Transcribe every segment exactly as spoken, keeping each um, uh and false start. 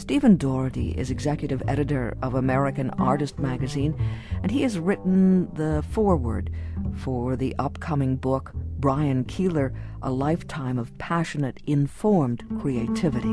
Stephen Doherty is executive editor of American Artist magazine, and he has written the foreword for the upcoming book, Brian Keeler, A Lifetime of Passionate, Informed Creativity.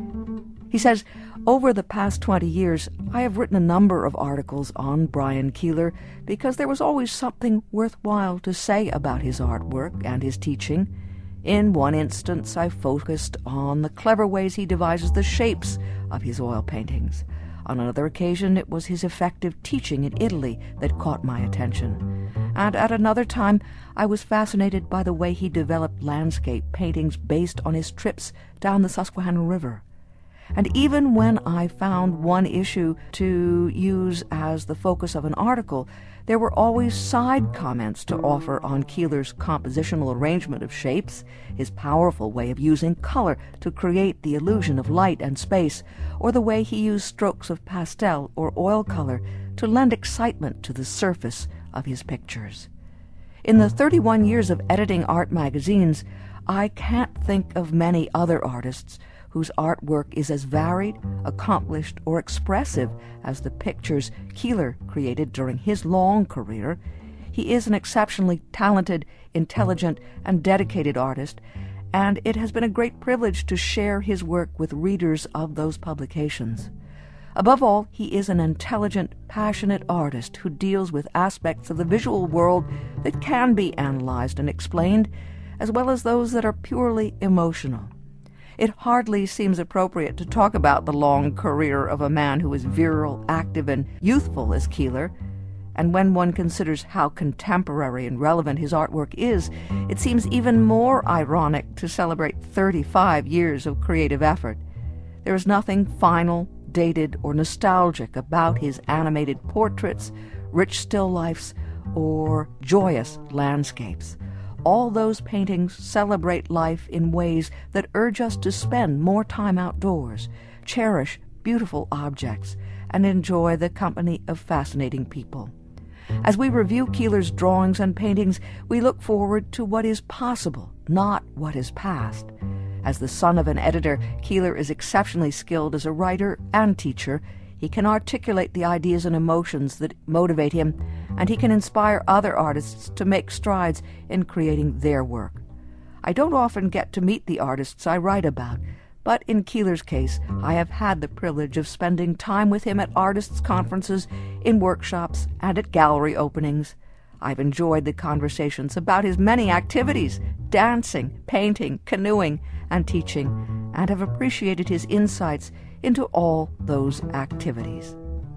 He says, over the past twenty years, I have written a number of articles on Brian Keeler because there was always something worthwhile to say about his artwork and his teaching. In one instance, I focused on the clever ways he devises the shapes of his oil paintings. On another occasion, it was his effective teaching in Italy that caught my attention. And at another time, I was fascinated by the way he developed landscape paintings based on his trips down the Susquehanna River. And even when I found one issue to use as the focus of an article, there were always side comments to offer on Keeler's compositional arrangement of shapes, his powerful way of using color to create the illusion of light and space, or the way he used strokes of pastel or oil color to lend excitement to the surface of his pictures. In the thirty-one years of editing art magazines, I can't think of many other artists whose artwork is as varied, accomplished, or expressive as the pictures Keeler created during his long career. He is an exceptionally talented, intelligent, and dedicated artist, and it has been a great privilege to share his work with readers of those publications. Above all, he is an intelligent, passionate artist who deals with aspects of the visual world that can be analyzed and explained, as well as those that are purely emotional. It hardly seems appropriate to talk about the long career of a man who is virile, active, and youthful as Keeler, and when one considers how contemporary and relevant his artwork is, it seems even more ironic to celebrate thirty-five years of creative effort. There is nothing final, dated, or nostalgic about his animated portraits, rich still lifes, or joyous landscapes. All those paintings celebrate life in ways that urge us to spend more time outdoors, cherish beautiful objects, and enjoy the company of fascinating people. As we review Keeler's drawings and paintings, we look forward to what is possible, not what is past. As the son of an editor, Keeler is exceptionally skilled as a writer and teacher. He can articulate the ideas and emotions that motivate him, and he can inspire other artists to make strides in creating their work. I don't often get to meet the artists I write about, but in Keeler's case, I have had the privilege of spending time with him at artists' conferences, in workshops, and at gallery openings. I've enjoyed the conversations about his many activities, dancing, painting, canoeing, and teaching, and have appreciated his insights into all those activities.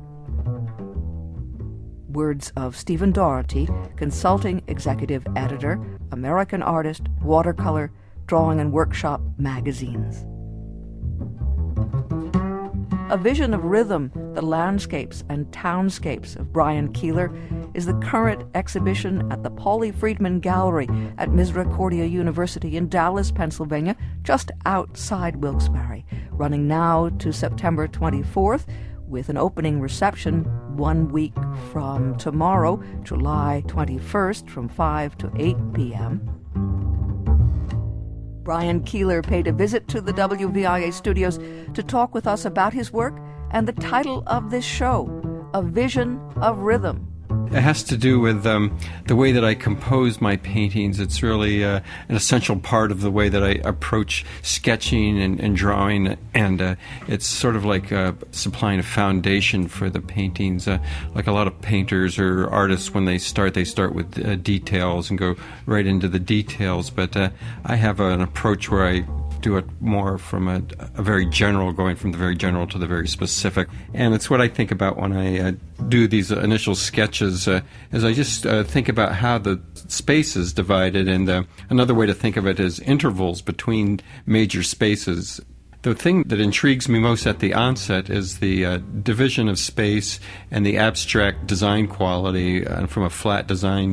Words of Stephen Doherty, Consulting Executive Editor, American Artist, Watercolor, Drawing and Workshop Magazines. A Vision of Rhythm, the Landscapes and Townscapes of Brian Keeler, is the current exhibition at the Pauly Friedman Gallery at Misericordia University in Dallas, Pennsylvania, just outside Wilkes-Barre, running now to September twenty-fourth, with an opening reception one week from tomorrow, July twenty-first, from five to eight p.m. Brian Keeler paid a visit to the W V I A studios to talk with us about his work and the title of this show, A Vision of Rhythm. It has to do with um, the way that I compose my paintings. It's really uh, an essential part of the way that I approach sketching and, and drawing, and uh, it's sort of like uh, supplying a foundation for the paintings. Uh, like a lot of painters or artists, when they start, they start with uh, details and go right into the details, but uh, I have an approach where I do it more from a, a very general, going from the very general to the very specific. And it's what I think about when I uh, do these uh, initial sketches, uh, is I just uh, think about how the space is divided, and uh, another way to think of it is intervals between major spaces. The thing that intrigues me most at the onset is the uh, division of space and the abstract design quality uh, from a flat design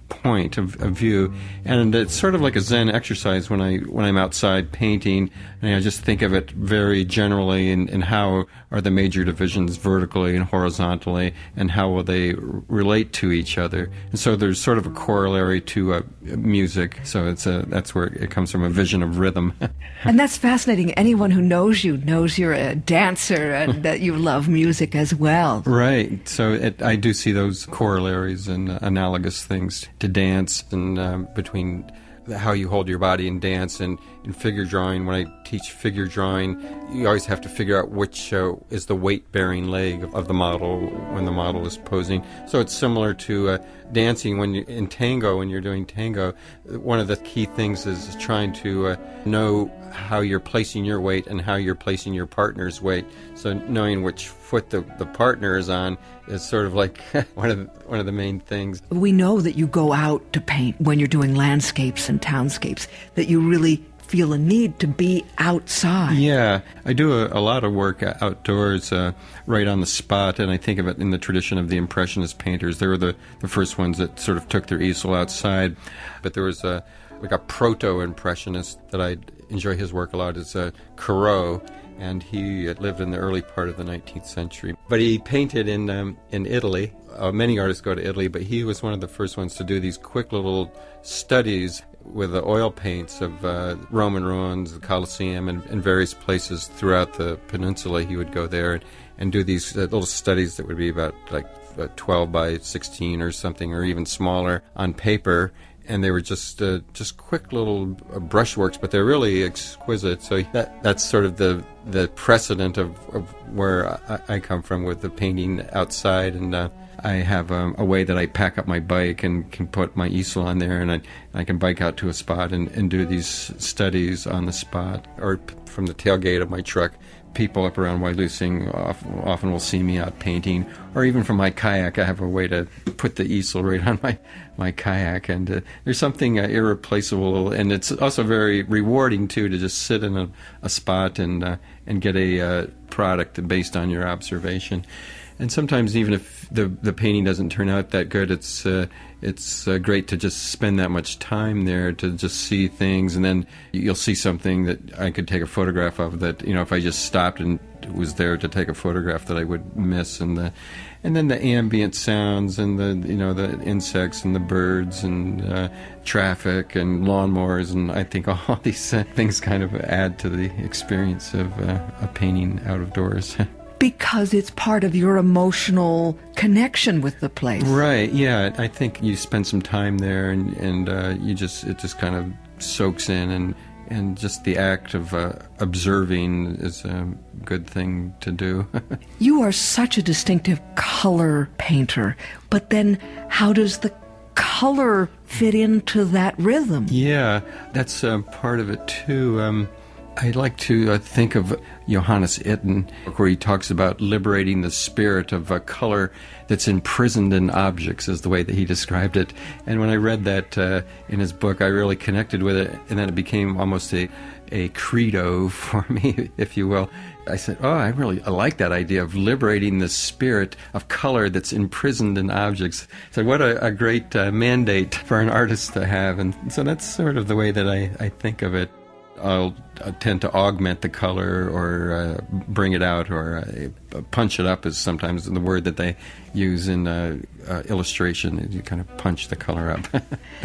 point of, of view, and it's sort of like a Zen exercise when I when I'm outside painting, and I just think of it very generally, and, and how are the major divisions vertically and horizontally, and how will they r- relate to each other. And so there's sort of a corollary to uh, music. So it's a that's where it comes from, a vision of rhythm. And that's fascinating. Anyone who knows you knows you're a dancer and that you love music as well. Right. So it, I do see those corollaries and uh, analogous things to dance, and um, between how you hold your body in dance and in figure drawing. When I teach figure drawing, you always have to figure out which uh, is the weight-bearing leg of, of the model when the model is posing. So it's similar to uh, dancing when you, in tango, when you're doing tango. One of the key things is trying to uh, know how you're placing your weight and how you're placing your partner's weight. So knowing which foot the, the partner is on is sort of like one of the, one of the main things. We know that you go out to paint when you're doing landscapes and townscapes, that you really feel a need to be outside. Yeah, I do a, a lot of work outdoors, uh, right on the spot, and I think of it in the tradition of the Impressionist painters. They were the, the first ones that sort of took their easel outside, but there was a like a proto-impressionist that I enjoy his work a lot, is uh, Corot, and he lived in the early part of the nineteenth century. But he painted in um, in Italy. Uh, many artists go to Italy, but he was one of the first ones to do these quick little studies with the oil paints of uh, Roman ruins, the Colosseum, and, and various places throughout the peninsula. He would go there and, and do these uh, little studies that would be about like uh, twelve by sixteen or something, or even smaller on paper. And they were just uh, just quick little uh, brushworks, but they're really exquisite. So that that's sort of the the precedent of, of where I, I come from with the painting outside. And uh, I have um, a way that I pack up my bike and can put my easel on there, and I, I can bike out to a spot and, and do these studies on the spot, or p- from the tailgate of my truck. People up around Wailusing often, often will see me out painting, or even from my kayak. I have a way to put the easel right on my, my kayak, and uh, there's something uh, irreplaceable, and it's also very rewarding too to just sit in a, a spot and uh, and get a uh, product based on your observation. And sometimes even if the the painting doesn't turn out that good, it's uh, it's uh, great to just spend that much time there to just see things, and then you'll see something that I could take a photograph of that, you know, if I just stopped and was there to take a photograph, that I would miss. And the and then the ambient sounds and the you know the insects and the birds and uh, traffic and lawnmowers, and I think all these uh, things kind of add to the experience of uh, a painting out of doors. Because it's part of your emotional connection with the place. Right, yeah. I think you spend some time there, and, and uh, you just it just kind of soaks in, and, and just the act of uh, observing is a good thing to do. You are such a distinctive color painter, but then how does the color fit into that rhythm? Yeah, that's uh, part of it too. Um, I like to uh, think of Johannes Itten, where he talks about liberating the spirit of a color that's imprisoned in objects, is the way that he described it. And when I read that uh, in his book, I really connected with it, and then it became almost a, a credo for me, if you will. I said, oh, I really I like that idea of liberating the spirit of color that's imprisoned in objects. So what a, a great uh, mandate for an artist to have. And so that's sort of the way that I, I think of it. I'll tend to augment the color, or uh, bring it out, or uh, punch it up is sometimes the word that they use in uh, uh, illustration. You kind of punch the color up.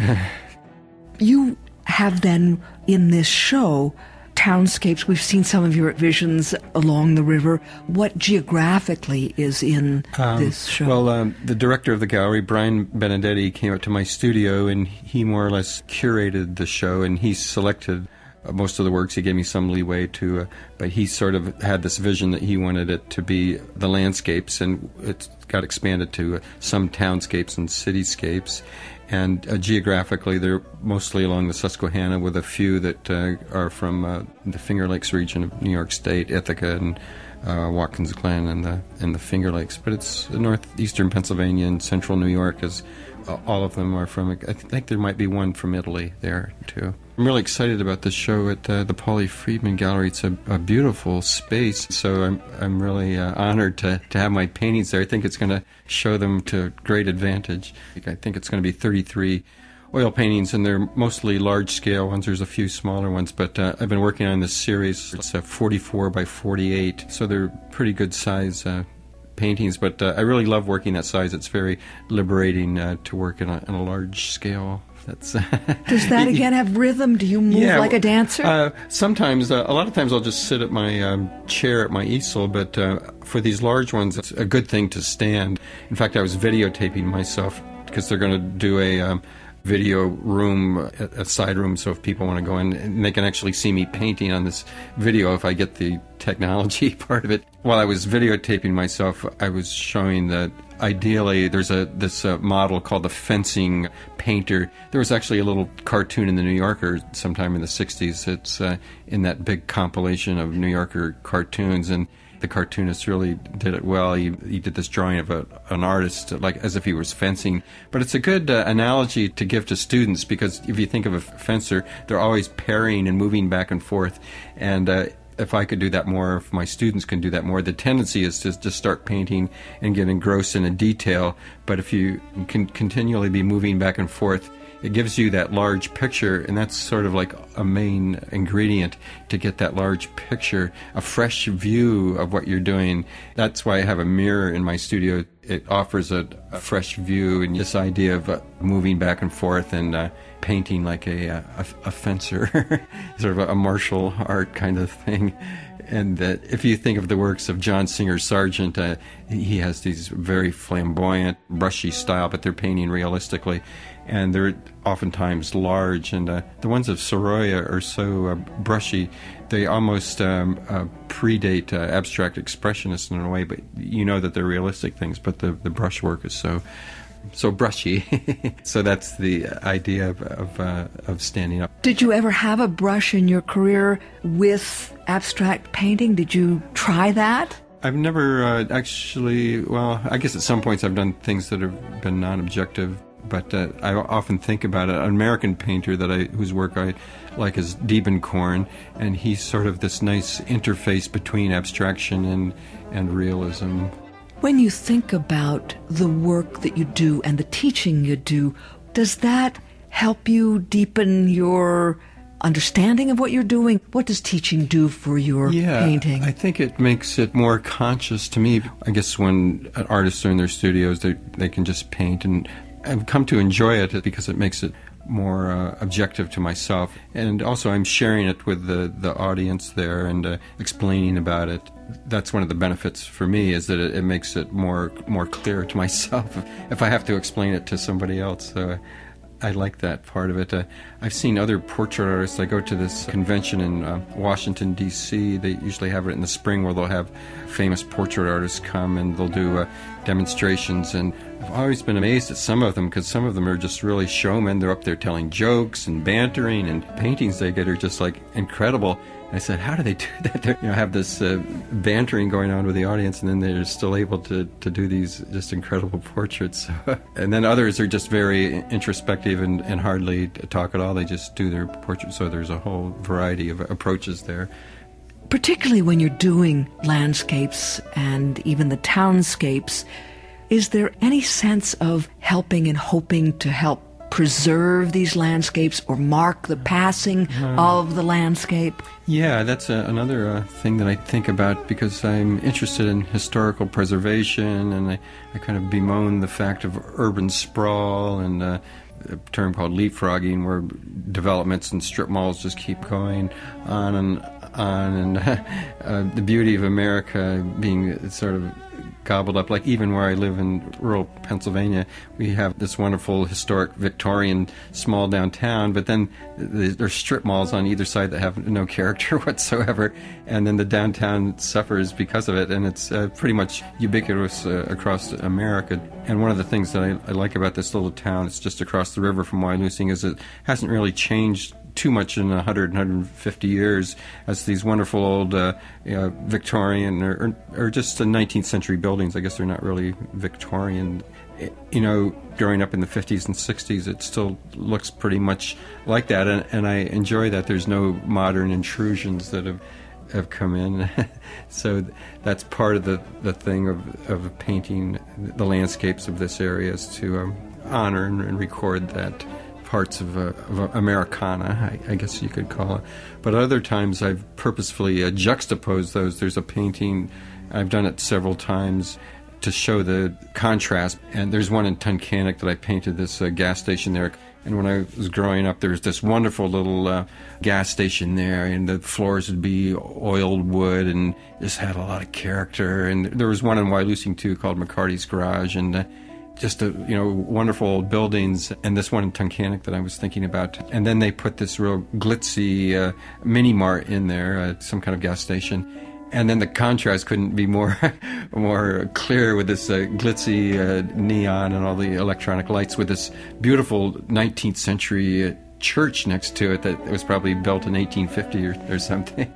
You have then, in this show, townscapes. We've seen some of your visions along the river. What geographically is in um, this show? Well, um, the director of the gallery, Brian Benedetti, came up to my studio, and he more or less curated the show, and he selected most of the works. He gave me some leeway to, uh, but he sort of had this vision that he wanted it to be the landscapes, and it got expanded to uh, some townscapes and cityscapes. And uh, geographically, they're mostly along the Susquehanna, with a few that uh, are from uh, the Finger Lakes region of New York State, Ithaca and uh, Watkins Glen and the and the Finger Lakes. But it's northeastern Pennsylvania and central New York. Is uh, all of them are from. I think there might be one from Italy there too. I'm really excited about this show at uh, the Pauly Friedman Gallery. It's a, a beautiful space, so I'm I'm really uh, honored to, to have my paintings there. I think it's going to show them to great advantage. I think it's going to be thirty-three oil paintings, and they're mostly large-scale ones. There's a few smaller ones, but uh, I've been working on this series. It's a forty-four by forty-eight, so they're pretty good size uh, paintings, but uh, I really love working that size. It's very liberating uh, to work in a, in a large scale. That's Does that again have rhythm? Do you move yeah, like a dancer? Uh, sometimes, uh, a lot of times I'll just sit at my um, chair at my easel, but uh, for these large ones, it's a good thing to stand. In fact, I was videotaping myself because they're going to do a um, video room, a, a side room, so if people want to go in, and they can actually see me painting on this video if I get the technology part of it. While I was videotaping myself, I was showing that ideally there's a this uh, model called the fencing painter. There was actually a little cartoon in the New Yorker sometime in the sixties. It's uh, in that big compilation of New Yorker cartoons, and the cartoonist really did it well. He, he did this drawing of a, an artist like as if he was fencing. But it's a good uh, analogy to give to students, because if you think of a fencer, they're always parrying and moving back and forth. And uh, if I could do that more, if my students can do that more, the tendency is to just start painting and get engrossed in a detail. But if you can continually be moving back and forth, it gives you that large picture, and that's sort of like a main ingredient to get that large picture, a fresh view of what you're doing. That's why I have a mirror in my studio. It offers a, a fresh view, and this idea of uh, moving back and forth and uh, painting like a, a, a fencer, sort of a martial art kind of thing. And uh, if you think of the works of John Singer Sargent, uh, he has these very flamboyant, brushy style, but they're painting realistically. And they're oftentimes large, and uh, the ones of Sorolla are so uh, brushy, they almost um, uh, predate uh, abstract expressionists in a way, but you know that they're realistic things, but the, the brushwork is so so brushy. So that's the idea of of, uh, of standing up. Did you ever have a brush in your career with abstract painting? Did you try that? I've never uh, actually, well, I guess at some points I've done things that have been non-objective. But uh, I often think about it. An American painter that I, whose work I like is Diebenkorn, and he's sort of this nice interface between abstraction and, and realism. When you think about the work that you do and the teaching you do, does that help you deepen your understanding of what you're doing? What does teaching do for your yeah, painting? I think it makes it more conscious to me. I guess when artists are in their studios, they they can just paint, and I've come to enjoy it because it makes it more uh, objective to myself. And also I'm sharing it with the, the audience there and uh, explaining about it. That's one of the benefits for me, is that it, it makes it more more clear to myself if I have to explain it to somebody else. So I like that part of it. Uh, I've seen other portrait artists. I go to this convention in uh, Washington, D C They usually have it in the spring, where they'll have famous portrait artists come and they'll do uh, demonstrations. And I've always been amazed at some of them, because some of them are just really showmen. They're up there telling jokes and bantering, and paintings they get are just like incredible. I said, how do they do that? They you know, have this uh, bantering going on with the audience, and then they're still able to, to do these just incredible portraits. And then others are just very introspective and, and hardly talk at all. They just do their portraits. So there's a whole variety of approaches there. Particularly when you're doing landscapes and even the townscapes, is there any sense of helping and hoping to help preserve these landscapes or mark the passing uh, of the landscape? Yeah, that's a, another uh, thing that I think about, because I'm interested in historical preservation, and I, I kind of bemoan the fact of urban sprawl and uh, a term called leapfrogging, where developments and strip malls just keep going on and on, and uh, uh, the beauty of America being sort of gobbled up. Like even where I live in rural Pennsylvania, we have this wonderful historic Victorian small downtown, but then there's strip malls on either side that have no character whatsoever, and then the downtown suffers because of it, and it's uh, pretty much ubiquitous uh, across America. And one of the things that I, I like about this little town, it's just across the river from Wyalusing, is it hasn't really changed too much in one hundred, one hundred fifty years, as these wonderful old uh, uh, Victorian or, or, or just the nineteenth century buildings. I guess they're not really Victorian. you know, growing up in the fifties and sixties, it still looks pretty much like that, and, and I enjoy that there's no modern intrusions that have have come in. So that's part of the, the thing of, of painting the landscapes of this area, is to um, honor and, and record that parts of, uh, of Americana, I, I guess you could call it. But other times I've purposefully uh, juxtaposed those. There's a painting, I've done it several times, to show the contrast. And there's one in Tunkhannock that I painted, this uh, gas station there. And when I was growing up, there was this wonderful little uh, gas station there, and the floors would be oiled wood, and just had a lot of character. And there was one in Wyalusing, too, called McCarty's Garage, and uh, just, a, you know, wonderful old buildings. And this one in Tunkhannock that I was thinking about. And then they put this real glitzy uh, mini-mart in there, uh, some kind of gas station. And then the contrast couldn't be more more clear with this uh, glitzy uh, neon and all the electronic lights, with this beautiful nineteenth century uh, church next to it that was probably built in eighteen fifty or, or something.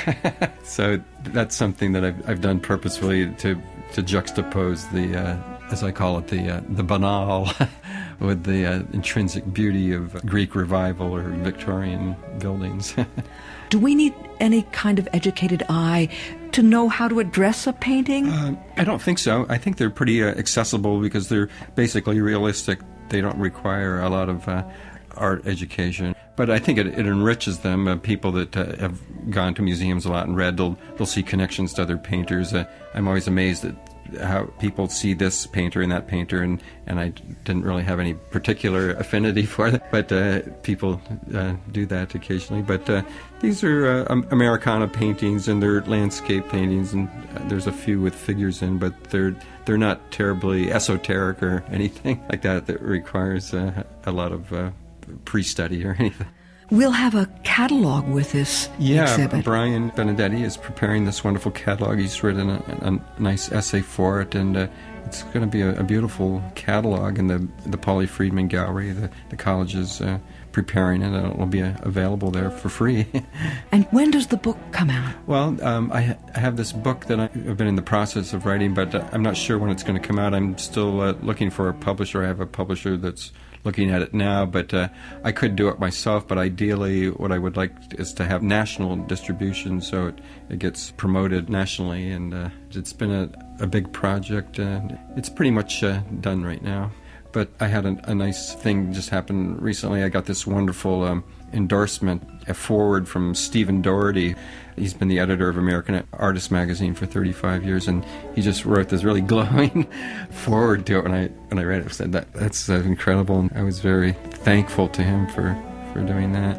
So that's something that I've, I've done purposefully to to juxtapose the, uh, as I call it, the uh, the banal with the uh, intrinsic beauty of Greek Revival or Victorian buildings. Do we need any kind of educated eye to know how to address a painting? Uh, I don't think so. I think they're pretty uh, accessible because they're basically realistic. They don't require a lot of uh, art education. But I think it, it enriches them. Uh, people that uh, have gone to museums a lot and read, they'll, they'll see connections to other painters. Uh, I'm always amazed at how people see this painter and that painter, and, and I didn't really have any particular affinity for that, but uh, people uh, do that occasionally. But uh, these are uh, Americana paintings, and they're landscape paintings, and uh, there's a few with figures in, but they're they're not terribly esoteric or anything like that that requires uh, a lot of uh, pre-study or anything. We'll have a catalog with this yeah, exhibit. Brian Benedetti is preparing this wonderful catalog. He's written a, a nice essay for it, and uh, it's going to be a, a beautiful catalog. And the the Pauly Friedman Gallery, the, the college is uh, preparing it, and it will be uh, available there for free. And when does the book come out? Well, um, I, ha- I have this book that I've been in the process of writing, but uh, I'm not sure when it's going to come out. I'm still uh, looking for a publisher. I have a publisher that's looking at it now, but uh, I could do it myself, but ideally what I would like is to have national distribution so it, it gets promoted nationally, and uh, it's been a, a big project, and it's pretty much uh, done right now. But I had a, a nice thing just happen recently. I got this wonderful um, endorsement, a foreword from Stephen Doherty. He's been the editor of American Artist magazine for thirty-five years, and he just wrote this really glowing foreword to it. When I when I read it, I said, that that's uh, incredible, and I was very thankful to him for, for doing that.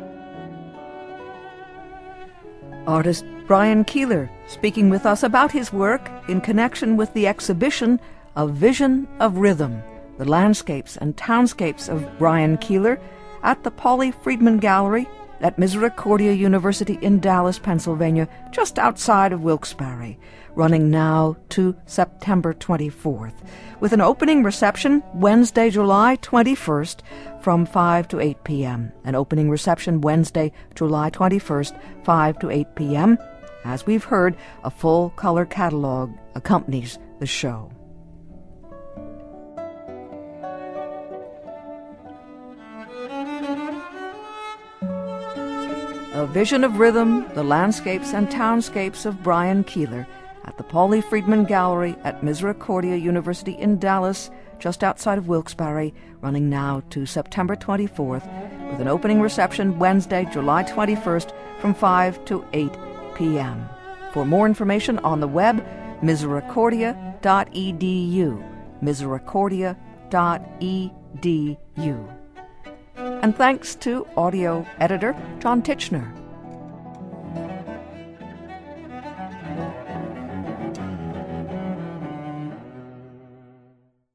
Artist Brian Keeler speaking with us about his work in connection with the exhibition A Vision of Rhythm, the landscapes and townscapes of Brian Keeler at the Pauly Friedman Gallery at Misericordia University in Dallas, Pennsylvania, just outside of Wilkes-Barre, running now to September twenty-fourth, with an opening reception Wednesday, July twenty-first from five to eight p.m. An opening reception Wednesday, July twenty-first, five to eight p.m. As we've heard, a full-color catalog accompanies the show. A Vision of Rhythm, the landscapes and townscapes of Brian Keeler at the Pauly Friedman Gallery at Misericordia University in Dallas, just outside of Wilkes-Barre, running now to September twenty-fourth, with an opening reception Wednesday, July twenty-first from five to eight p.m. For more information on the web, misericordia dot e d u, misericordia dot e d u. And thanks to audio editor John Titchener.